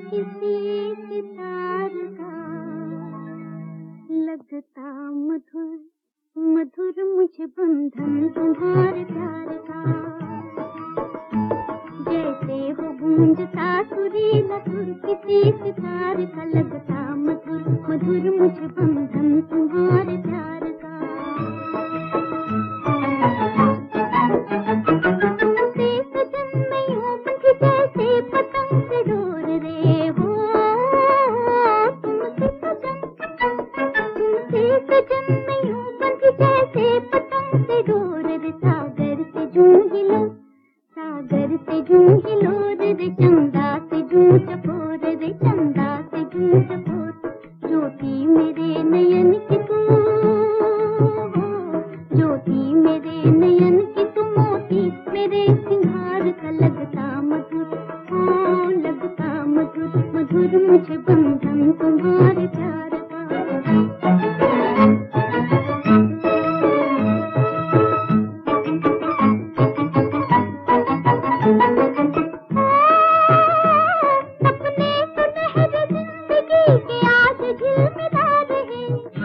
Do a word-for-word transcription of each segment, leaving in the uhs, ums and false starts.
किसी सितार का लगता मधुर मधुर मुझे बंधन तुम्हारे प्यार का। जैसे हो गूंजता सुरीला सुर किसी सितार का लगता मधुर मधुर मुझे बंधन तुम्हारे प्यार का। तुमसे सजन मैं यूं बंधी जैसे पतंग से डोर रे हो। तुमसे सजन तुमसे सजन मैं यूं बंधी जैसे पतंग से डोर रे। सागर से जूं हिलो सागर से जूं हिलो रे चंदा से जूं चकोर रे चंदा से जूं चकोर। ज्योति मेरे नयन की तू ज्योति मेरे नयन की तू मोती मेरे सिंगार का लगता मधुर ओ लगता मधुर मधुर मुझे बंधन तुम्हारे प्यार का। सपने सुनहरे जिंदगी के आज झिलमिला रहे।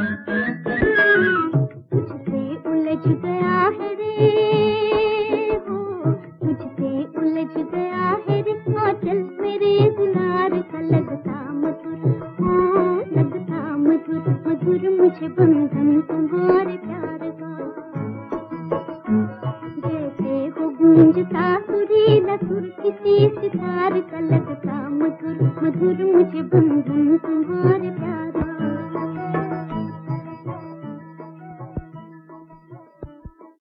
तुझसे उलझ गया है रे हो तुझसे उलझ गया है रे आंचल मेरे दुलार का लगता मधुर ओ लगता मधुर मधुर मुझे बंधन तुम्हारे प्यार का। जैसे हो गूंजता सुरीला सुर किसी सितार का लगता मधुर मधुर मुझे बंधन तुम्हारे प्यार